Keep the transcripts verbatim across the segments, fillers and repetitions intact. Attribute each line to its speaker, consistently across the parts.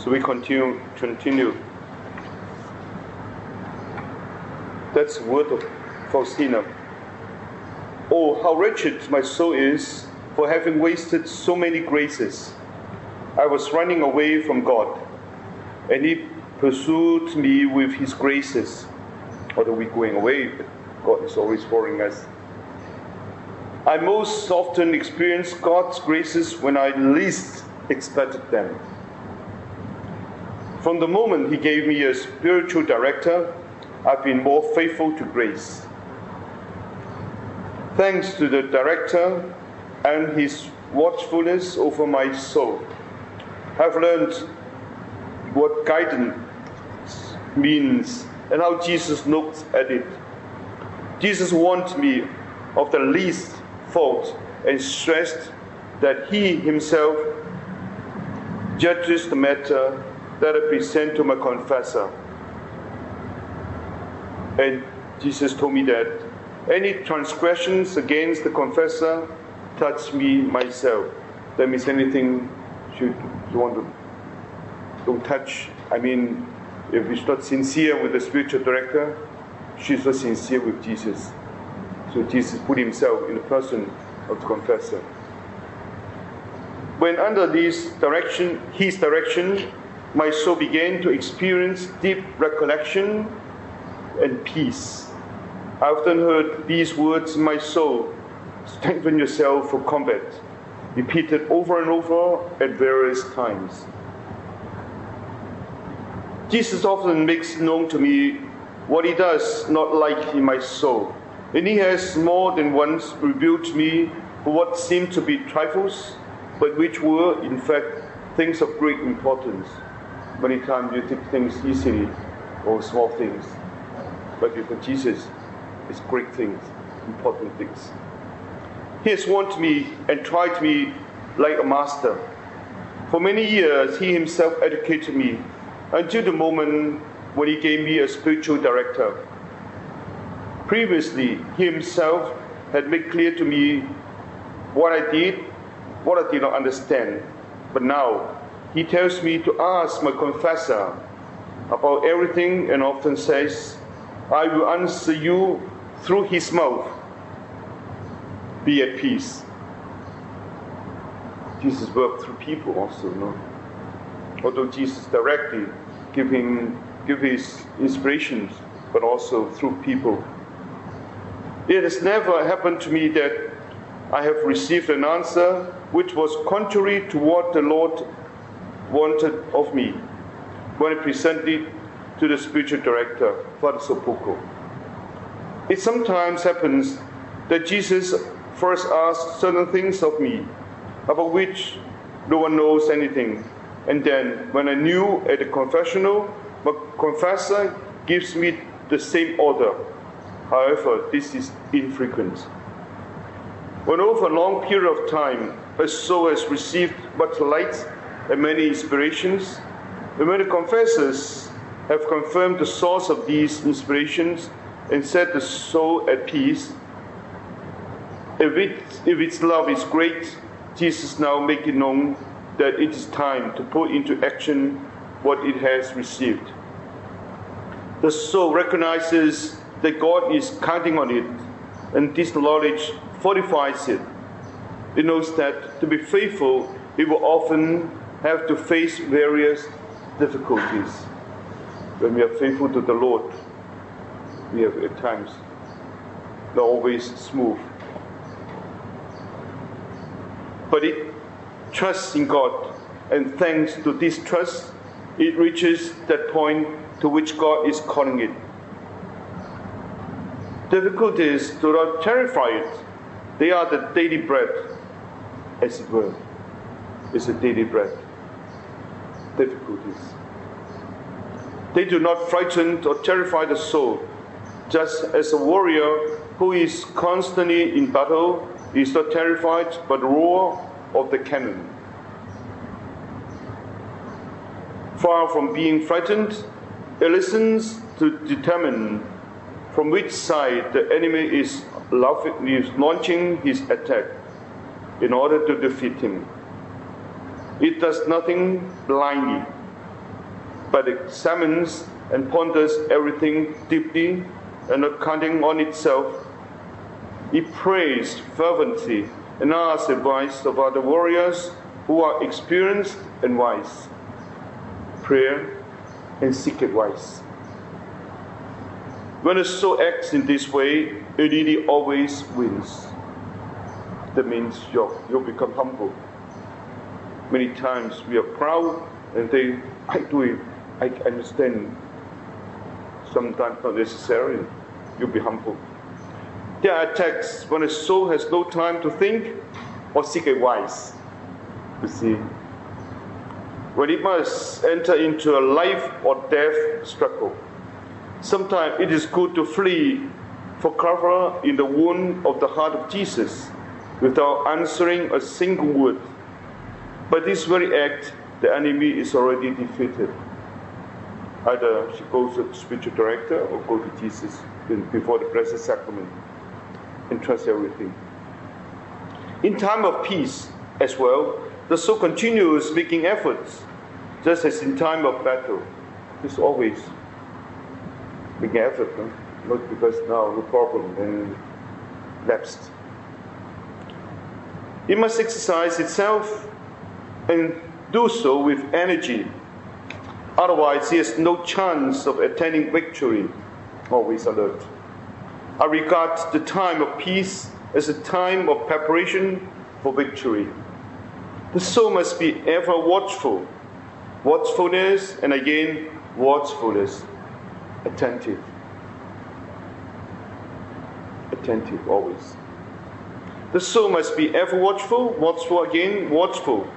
Speaker 1: So we continue, continue. That's the word of Faustina. Oh, how wretched my soul is for having wasted so many graces. I was running away from God, and He pursued me with His graces. Although we're going away, God is always following us. I most often experience God's graces when I least expected them. From the moment He gave me a spiritual director, I've been more faithful to grace. Thanks to the director and his watchfulness over my soul, I've learned what guidance means and how Jesus looks at it. Jesus warned me of the least fault and stressed that He Himself judges the matter that I present to my confessor. And Jesus told me that any transgressions against the confessor touch me myself. That means anything should you want to don't touch. I mean, if it's not sincere with the spiritual director, she's not sincere with Jesus. So Jesus put Himself in the person of the confessor. When under this direction, His direction, my soul began to experience deep recollection and peace. I often heard these words in my soul: strengthen yourself for combat, repeated over and over at various times. Jesus often makes known to me what He does not like in my soul, and He has more than once rebuked me for what seemed to be trifles, but which were in fact things of great importance. Many times you take things easily, or small things, but with Jesus, it's great things, important things. He has warned me and tried me like a master. For many years, He Himself educated me until the moment when He gave me a spiritual director. Previously, He Himself had made clear to me what I did, what I did not understand. But now, He tells me to ask my confessor about everything and often says, I will answer you through his mouth. Be at peace. Jesus worked through people also, no? Although Jesus directly giving give his inspirations, but also through people. It has never happened to me that I have received an answer which was contrary to what the Lord wanted of me when I presented it to the spiritual director, Father Sopoko. It sometimes happens that Jesus first asks certain things of me about which no one knows anything, and then when I knew at the confessional, my confessor gives me the same order. However, this is infrequent. When over a long period of time, my soul has received much light and many inspirations, and when the confessors have confirmed the source of these inspirations and set the soul at peace, if, it, if its love is great, Jesus now makes it known that it is time to put into action what it has received. The soul recognizes that God is counting on it, and this knowledge fortifies it. It knows that to be faithful, it will often have to face various difficulties. When we are faithful to the Lord, we have at times not always smooth. But it trusts in God, and thanks to this trust, it reaches that point to which God is calling it. Difficulties do not terrify it. They are the daily bread, as it were. It's a daily bread. Difficulties. They do not frighten or terrify the soul, just as a warrior who is constantly in battle is not terrified by the roar of the cannon. Far from being frightened, it listens to determine from which side the enemy is launching his attack in order to defeat him. It does nothing blindly. but examines and ponders everything deeply and not counting on itself. It prays fervently and asks advice of other warriors who are experienced and wise. Prayer and seek advice. When a soul acts in this way, it really always wins. That means you'll, you'll become humble. Many times we are proud and think, I do it, I understand. Sometimes not necessarily. You'll be humble. There are attacks when a soul has no time to think or seek advice. You see, when it must enter into a life or death struggle, sometimes it is good to flee for cover in the wound of the heart of Jesus without answering a single word. By this very act, the enemy is already defeated. Either she goes to the spiritual director or go to Jesus before the Blessed Sacrament and trust everything. In time of peace as well, the soul continues making efforts, just as in time of battle. It's always making effort, huh? Not because now no problem and lapsed. It must exercise itself and do so with energy. Otherwise, he has no chance of attaining victory. Always alert. I regard the time of peace as a time of preparation for victory. The soul must be ever watchful. Watchfulness, and again, watchfulness. Attentive. Attentive, always. The soul must be ever watchful, watchful again, watchful.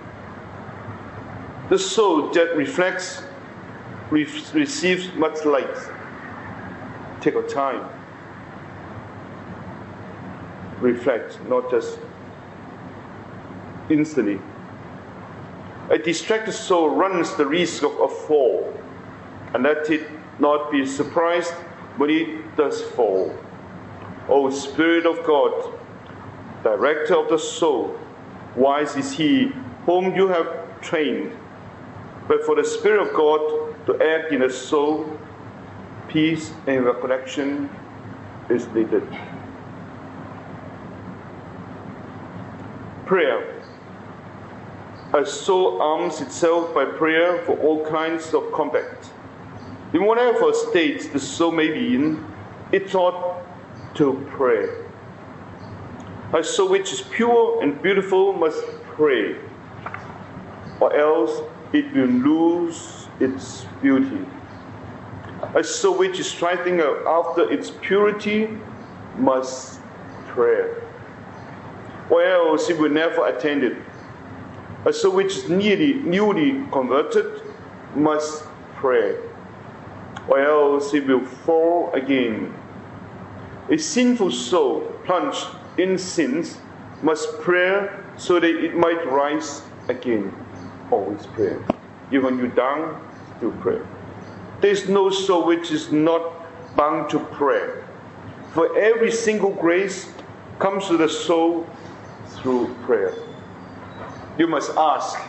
Speaker 1: The soul that reflects, re- receives much light. Take your time. Reflect, not just instantly. A distracted soul runs the risk of a fall, and let it not be surprised when it does fall. O Spirit of God, Director of the soul, wise is he whom you have trained. But for the Spirit of God to act in a soul, peace and recollection is needed. Prayer. A soul arms itself by prayer for all kinds of combat. In whatever state the soul may be in, it ought to pray. A soul which is pure and beautiful must pray, or else it will lose its beauty. A soul which is striving after its purity must pray, or else it will never attain it. A soul which is nearly, newly converted must pray, or else it will fall again. A sinful soul plunged in sins must pray so that it might rise again. Always pray. Even when you're down, still pray. There is no soul which is not bound to pray. For every single grace comes to the soul through prayer. You must ask.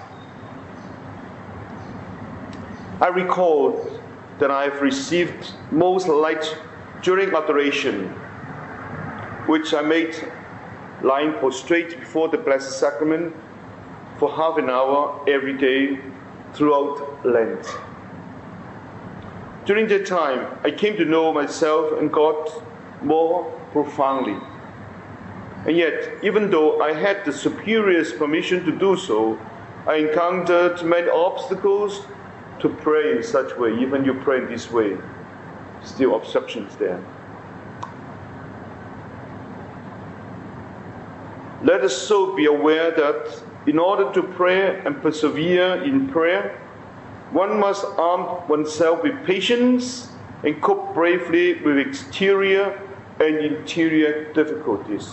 Speaker 1: I recall that I have received most light during adoration, which I made lying prostrate before the Blessed Sacrament for half an hour every day throughout Lent. During that time, I came to know myself and God more profoundly. And yet, even though I had the superior's permission to do so, I encountered many obstacles to pray in such way. Even you pray in this way, still obstructions there. Let us so be aware that in order to pray and persevere in prayer, one must arm oneself with patience and cope bravely with exterior and interior difficulties.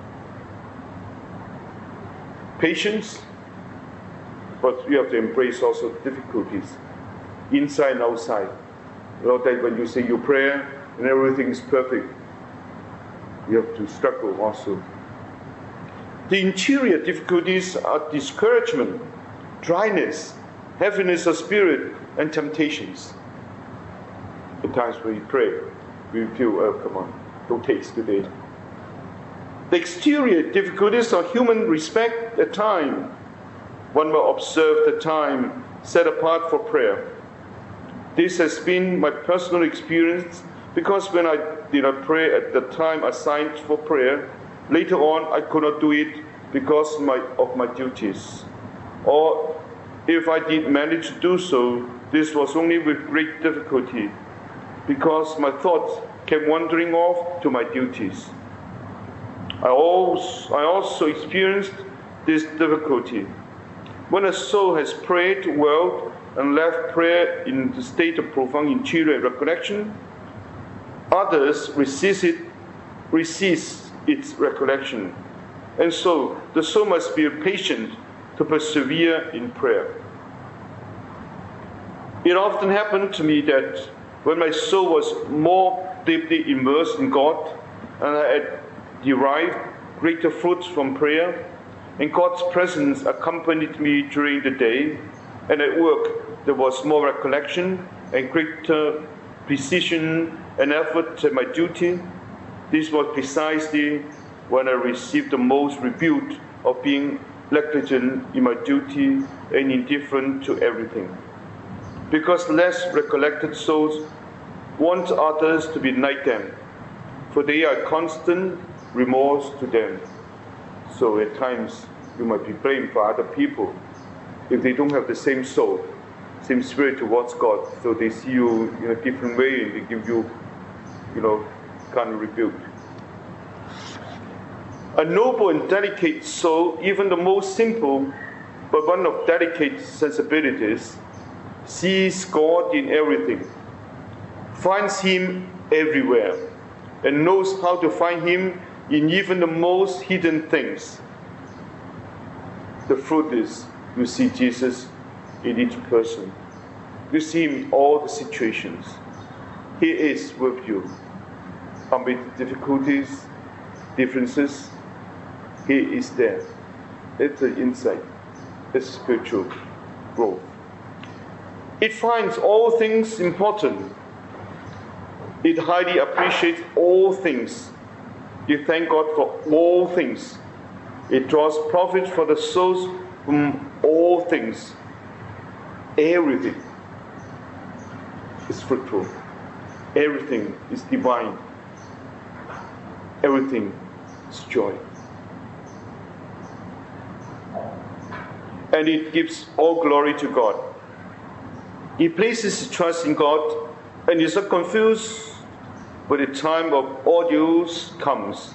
Speaker 1: Patience, but you have to embrace also difficulties, inside and outside. Not that when you say your prayer and everything is perfect, you have to struggle also. The interior difficulties are discouragement, dryness, heaviness of spirit, and temptations. At times when we pray, we feel, oh, come on, don't taste today. The exterior difficulties of human respect the time. One will observe the time set apart for prayer. This has been my personal experience, because when I did not pray at the time assigned for prayer, later on I could not do it because of my, of my duties. Or if I did manage to do so, this was only with great difficulty, because my thoughts kept wandering off to my duties. I also, I also experienced this difficulty. When a soul has prayed well and left prayer in the state of profound interior recollection, others resist it, resist its recollection. And so the soul must be patient to persevere in prayer. It often happened to me that when my soul was more deeply immersed in God, and I had derived greater fruits from prayer, and God's presence accompanied me during the day, and at work there was more recollection and greater precision and effort at my duty, this was precisely when I received the most rebuke of being negligent in my duty and indifferent to everything. Because less recollected souls want others to be like them, for they are constant remorse to them. So at times you might be blamed for other people if they don't have the same soul, same spirit towards God. So they see you in a different way and they give you, you know, kind of rebuke. A noble and delicate soul, even the most simple, but one of delicate sensibilities, sees God in everything, finds Him everywhere, and knows how to find Him in even the most hidden things. The fruit is, you see Jesus in each person. You see Him in all the situations. He is with you. Amid difficulties, differences, He is there. It's an insight. It's spiritual growth. It finds all things important. It highly appreciates all things. You thank God for all things. It draws profit for the souls from all things. Everything is fruitful. Everything is divine. Everything is joy. And it gives all glory to God. He places his trust in God and is not confused when the time of ordeals comes.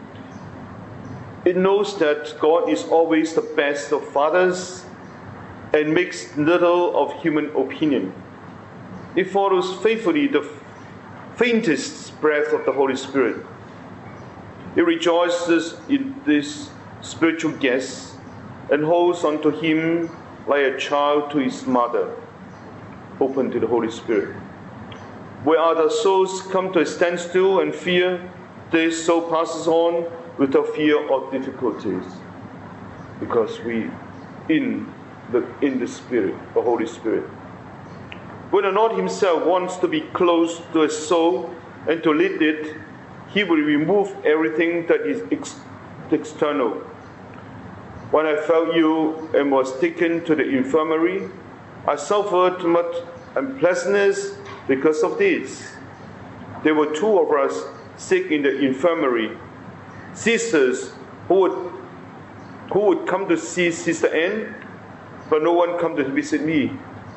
Speaker 1: It knows that God is always the best of fathers and makes little of human opinion. It follows faithfully the faintest breath of the Holy Spirit. It rejoices in this spiritual guest and holds on to him like a child to his mother, open to the Holy Spirit. Where other souls come to a standstill and fear, this soul passes on without fear of difficulties, because we in the in the Spirit, the Holy Spirit. When the Lord himself wants to be close to a soul and to lead it, he will remove everything that is ex- external. When I felt ill and was taken to the infirmary, I suffered much unpleasantness because of this. There were two of us sick in the infirmary, sisters who would, who would come to see Sister Anne, but no one come to visit me.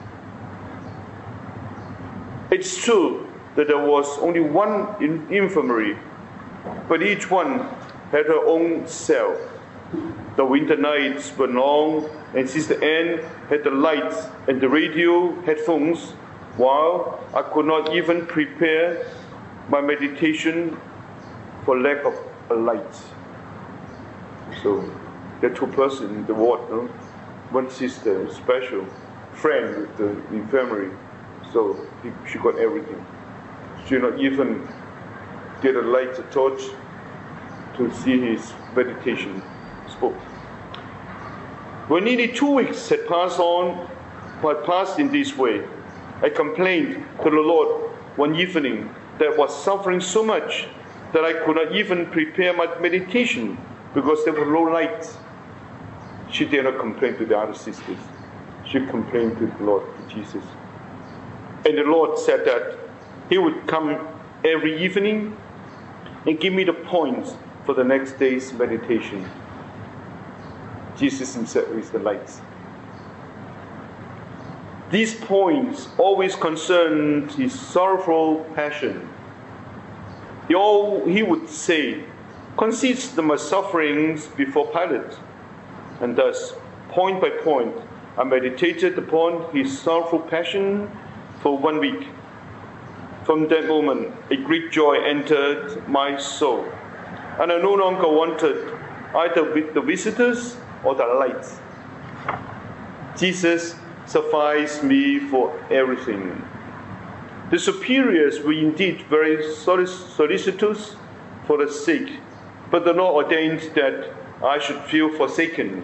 Speaker 1: It's true that there was only one in infirmary, but each one had her own cell. The winter nights were long, and Sister Anne had the lights and the radio headphones, while I could not even prepare my meditation for lack of a light. So there are two persons in the ward, no? One sister, a special friend with the infirmary, so he, she got everything. She did not even get a light, a torch, to see his meditation spoke. When nearly two weeks had passed on, but passed in this way. I complained to the Lord one evening that I was suffering so much that I could not even prepare my meditation because there were low lights. She did not complain to the other sisters. She complained to the Lord, to Jesus. And the Lord said that He would come every evening and give me the points for the next day's meditation. Jesus Himself is the light. These points always concerned His sorrowful passion. He, all, he would say, consider my sufferings before Pilate. And thus, point by point, I meditated upon His sorrowful passion for one week. From that moment, a great joy entered my soul, and I no longer wanted either with the visitors or the lights. Jesus sufficed me for everything. The superiors were indeed very solicitous for the sick, but the Lord ordained that I should feel forsaken.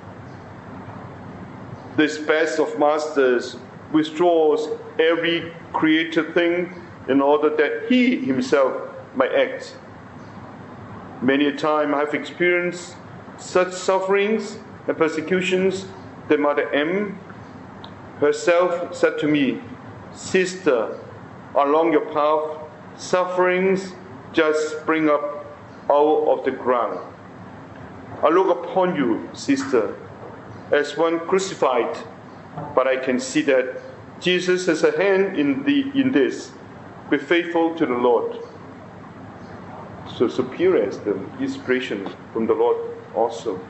Speaker 1: This best of masters withdraws every created thing in order that He Himself might act. Many a time I have experienced such sufferings and persecutions that Mother M herself said to me, "Sister, along your path, sufferings just spring up out of the ground. I look upon you, sister, as one crucified, but I can see that Jesus has a hand in, the, in this. Be faithful to the Lord." So superior is the inspiration from the Lord also.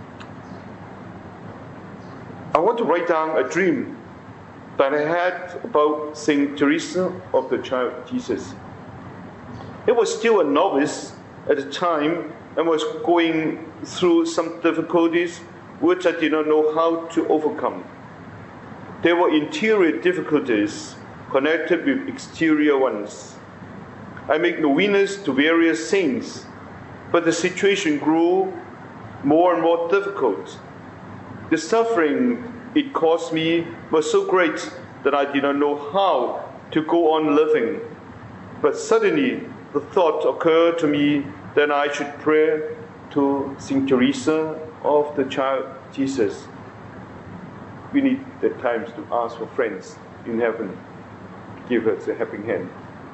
Speaker 1: I want to write down a dream that I had about Saint Teresa of the Child Jesus. I was still a novice at the time and was going through some difficulties which I did not know how to overcome. There were interior difficulties connected with exterior ones. I made novenas to various saints, but the situation grew more and more difficult. The suffering it caused me was so great that I did not know how to go on living. But suddenly the thought occurred to me that I should pray to Saint Teresa of the Child Jesus. We need at times to ask for friends in heaven to give us a helping hand.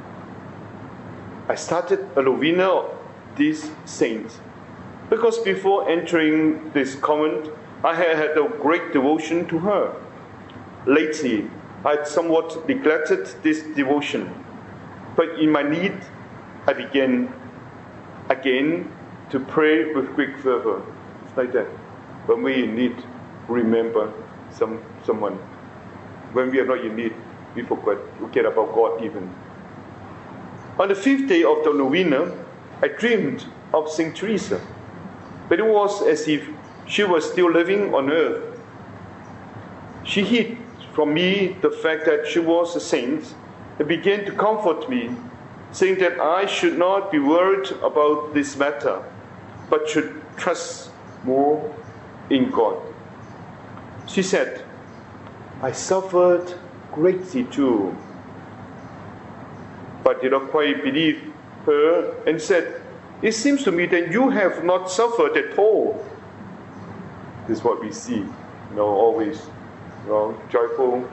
Speaker 1: I started a novena of these saints because before entering this convent, I had had a great devotion to her. Lately, I had somewhat neglected this devotion, but in my need, I began again to pray with great fervor. It's like that. When we in need, remember some someone. When we are not in need, we forget, forget about God even. On the fifth day of the novena, I dreamed of Saint Teresa, but it was as if she was still living on earth. She hid from me the fact that she was a saint and began to comfort me, saying that I should not be worried about this matter, but should trust more in God. She said, "I suffered greatly too," but did not quite believe her and said, "It seems to me that you have not suffered at all." This is what we see, you know, always, you know, joyful.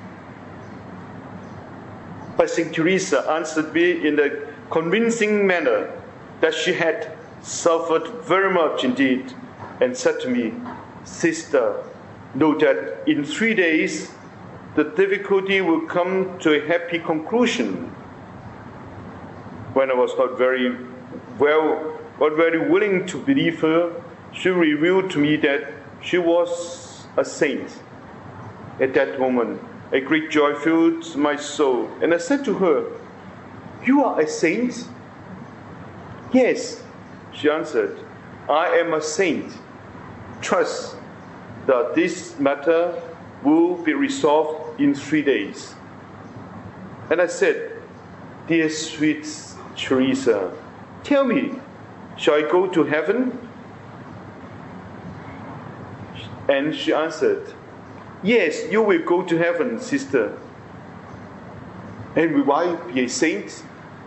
Speaker 1: But Saint Teresa answered me in a convincing manner that she had suffered very much indeed, and said to me, "Sister, know that in three days the difficulty will come to a happy conclusion." When I was not very well, not very willing to believe her, she revealed to me that she was a saint. At that moment, a great joy filled my soul, and I said to her, "You are a saint?" "Yes," she answered, "I am a saint. Trust that this matter will be resolved in three days." And I said, "Dear sweet Teresa, tell me, shall I go to heaven?" And she answered, yes, you will go to heaven, sister. And will I be a saint?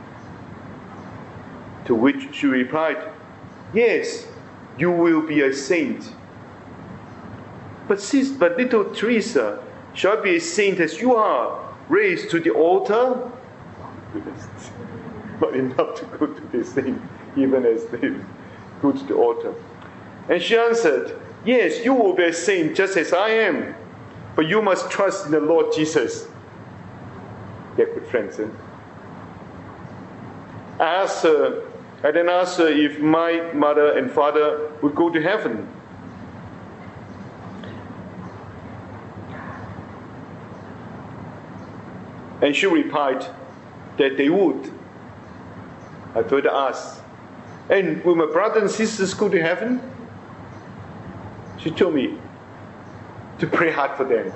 Speaker 1: To which she replied, yes, you will be a saint. But sis, but little Teresa, shall I be a saint as you are, raised to the altar? Not enough to go to the saint, even as they go to the altar. And she answered, yes, you will be a saint just as I am, but you must trust in the Lord Jesus. They're good friends, eh? I asked her, I then asked her if my mother and father would go to heaven. And she replied that they would. I further asked, and will my brothers and sisters go to heaven? She told me to pray hard for them,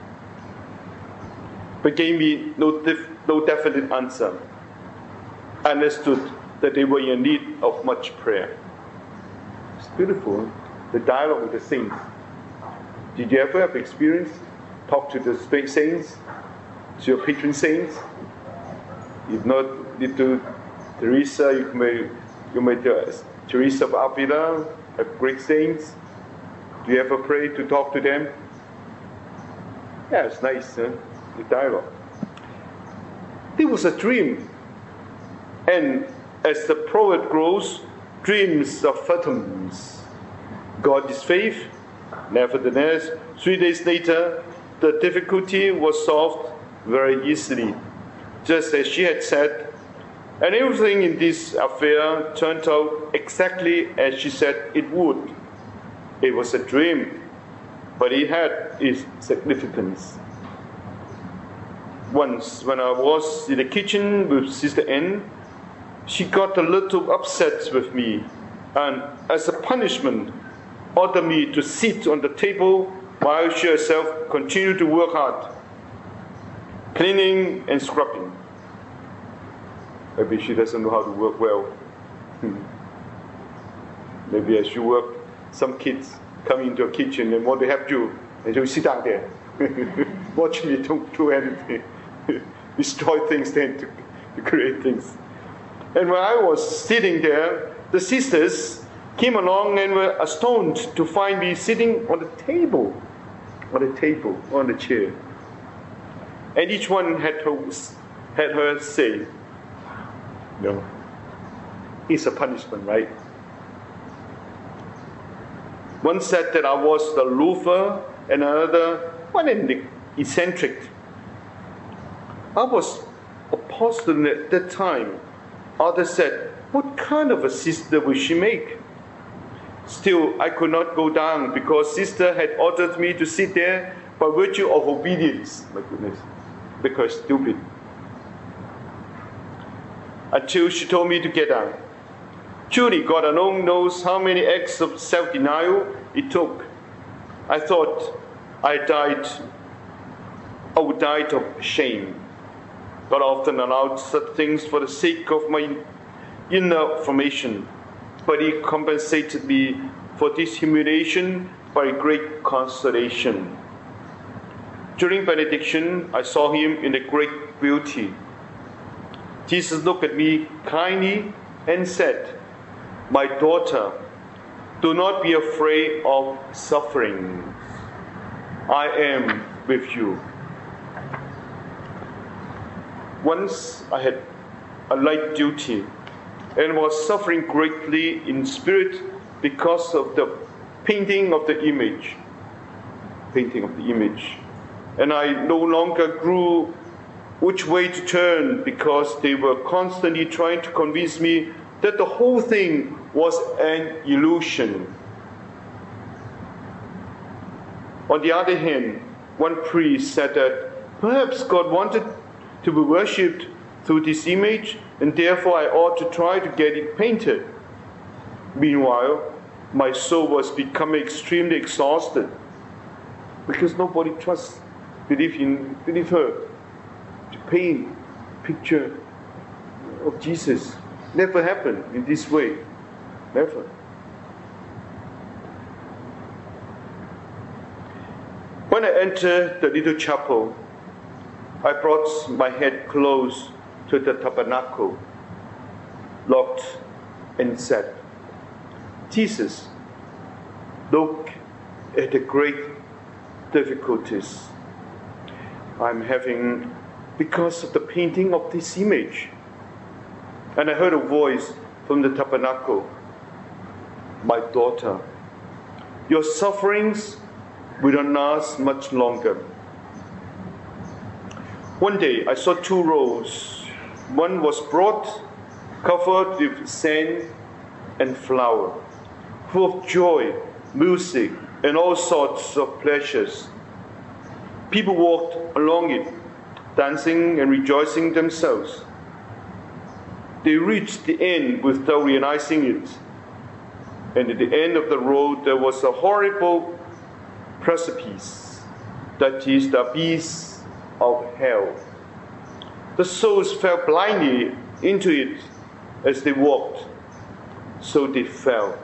Speaker 1: but gave me no, def- no definite answer. I understood that they were in need of much prayer. It's beautiful, the dialogue with the saints. Did you ever have experience? Talk to the saints, to your patron saints? If not, little Teresa, you may, you may uh, Teresa of Avila, a great saints. Do you ever pray to talk to them? Yeah, it's nice, huh? The dialogue. It was a dream. And as the proverb grows, dreams are phantoms. God is faith. Nevertheless, three days later, the difficulty was solved very easily, just as she had said. And everything in this affair turned out exactly as she said it would. It was a dream, but it had its significance. Once, when I was in the kitchen with Sister N, she got a little upset with me, and as a punishment, ordered me to sit on the table while she herself continued to work hard, cleaning and scrubbing. Maybe she doesn't know how to work well. Maybe as you work, some kids come into your kitchen and want to help you, and you sit down there, watch me don't do anything, destroy things then to, to create things. And when I was sitting there, the sisters came along and were astonished to find me sitting on the table, on the table, on the chair. And each one had her, had her say, no, it's a punishment, right? One said that I was the loafer, and another, what an eccentric. I was apostle at that time. Others said, what kind of a sister will she make? Still, I could not go down because sister had ordered me to sit there by virtue of obedience. My goodness, because stupid. Until she told me to get down. Truly, God alone knows how many acts of self-denial it took. I thought I died, I would die of shame. God often allowed such things for the sake of my inner formation, but He compensated me for this humiliation by great consolation. During benediction, I saw Him in a great beauty. Jesus looked at me kindly and said, my daughter, do not be afraid of suffering. I am with you. Once I had a light duty and was suffering greatly in spirit because of the painting of the image. Painting of the image. And I no longer grew which way to turn because they were constantly trying to convince me that the whole thing was an illusion. On the other hand, one priest said that perhaps God wanted to be worshipped through this image, and therefore I ought to try to get it painted. Meanwhile, my soul was becoming extremely exhausted because nobody trusts, believe in, believe her, to paint a picture of Jesus. Never happened in this way. Never. When I entered the little chapel, I brought my head close to the tabernacle, looked and said, Jesus, look at the great difficulties I'm having because of the painting of this image. And I heard a voice from the tabernacle, my daughter, your sufferings will not last much longer. One day I saw two rolls. One was brought, covered with sand and flour, full of joy, music, and all sorts of pleasures. People walked along it, dancing and rejoicing themselves. They reached the end without realizing it. And at the end of the road there was a horrible precipice, that is the abyss of hell. The souls fell blindly into it as they walked, so they fell.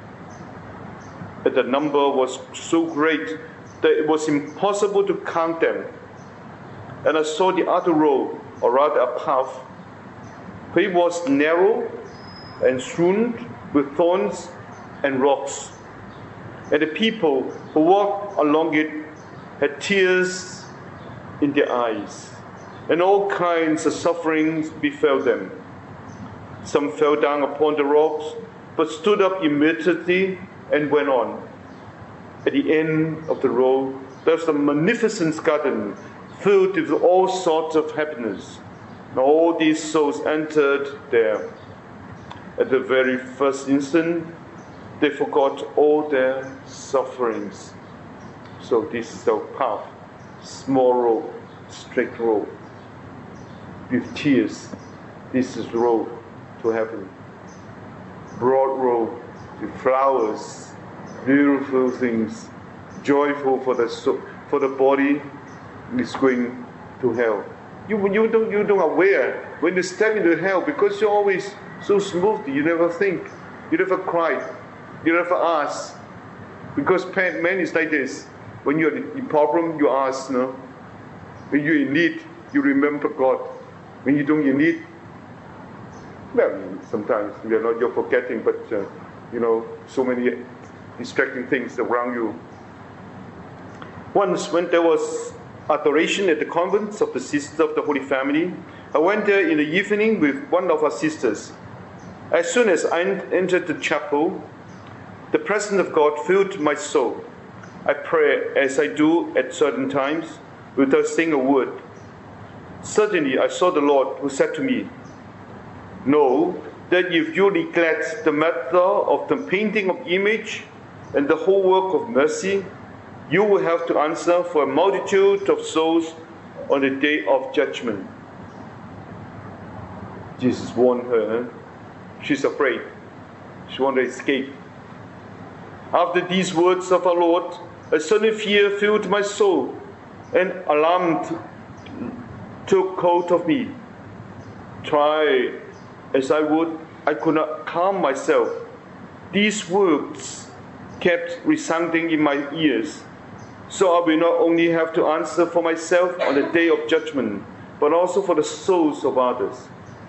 Speaker 1: And the number was so great that it was impossible to count them. And I saw the other road, or rather a path, for it was narrow and strewn with thorns and rocks. And the people who walked along it had tears in their eyes, and all kinds of sufferings befell them. Some fell down upon the rocks, but stood up immediately and went on. At the end of the road, there was a magnificent garden filled with all sorts of happiness. And all these souls entered there. At the very first instant, they forgot all their sufferings. So this is the path, small road, straight road, with tears. This is the road to heaven. Broad road with flowers, beautiful things, joyful for the soul, for the body is going to hell. You you don't you don't aware when you step into hell, because you're always so smoothly. You never think, you never cry, you never ask. Because man is like this. When you're in problem, you ask. No. When you're in need, you remember God. When you don't in need, well, sometimes you're not you're forgetting, but uh, you know, so many distracting things around you. Once, when there was adoration at the convent of the Sisters of the Holy Family, I went there in the evening with one of our sisters. As soon as I entered the chapel, the presence of God filled my soul. I pray as I do at certain times, without saying a word. Suddenly I saw the Lord, who said to me, know that if you neglect the matter of the painting of image and the whole work of mercy, you will have to answer for a multitude of souls on the day of judgment. Jesus warned her. She's afraid. She wanted to escape. After these words of our Lord, a sudden fear filled my soul, and alarm took hold of me. Try as I would, I could not calm myself. These words kept resounding in my ears. So I will not only have to answer for myself on the day of judgment, but also for the souls of others.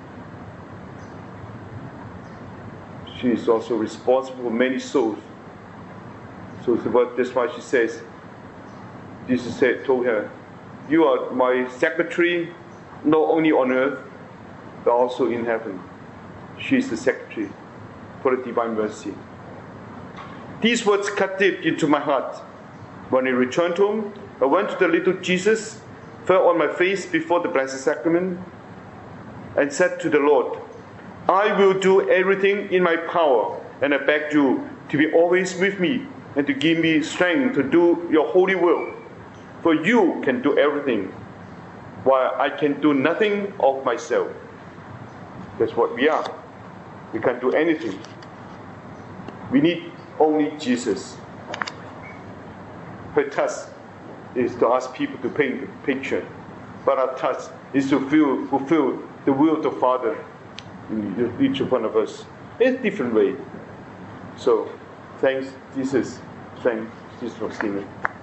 Speaker 1: She is also responsible for many souls. So that's why she says, Jesus said, told her, you are my secretary, not only on earth, but also in heaven. She is the secretary for the divine mercy. These words cut deep into my heart. When I returned home, I went to the little Jesus, fell on my face before the Blessed Sacrament, and said to the Lord, I will do everything in my power, and I beg you to be always with me and to give me strength to do your holy will. For you can do everything, while I can do nothing of myself. That's what we are. We can't do anything. We need only Jesus. Her task is to ask people to paint the picture, but our task is to fulfill, fulfill the will of the Father in each one of us in a different way. So, thanks Jesus. Thanks Jesus for seeing it.